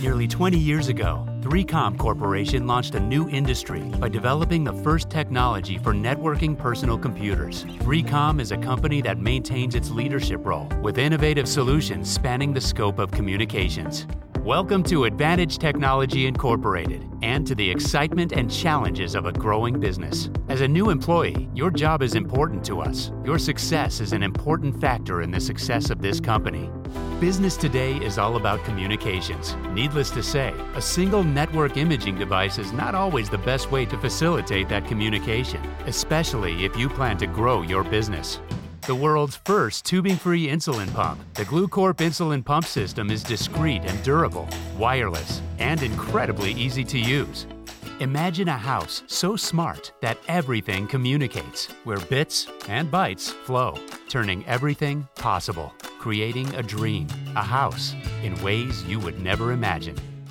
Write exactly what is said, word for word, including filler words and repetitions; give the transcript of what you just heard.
Nearly twenty years ago, three com Corporation launched a new industry by developing the first technology for networking personal computers. three com is a company that maintains its leadership role with innovative solutions spanning the scope of communications. Welcome to Advantage Technology Incorporated and to the excitement and challenges of a growing business. As a new employee, your job is important to us. Your success is an important factor in the success of this company. Business today is all about communications. Needless to say, a single network imaging device is not always the best way to facilitate that communication, especially if you plan to grow your business. The world's first tubing-free insulin pump, the GlueCorp insulin pump system is discreet and durable, wireless, and incredibly easy to use. Imagine a house so smart that everything communicates, where bits and bytes flow, turning everything possible, creating a dream, a house, in ways you would never imagine.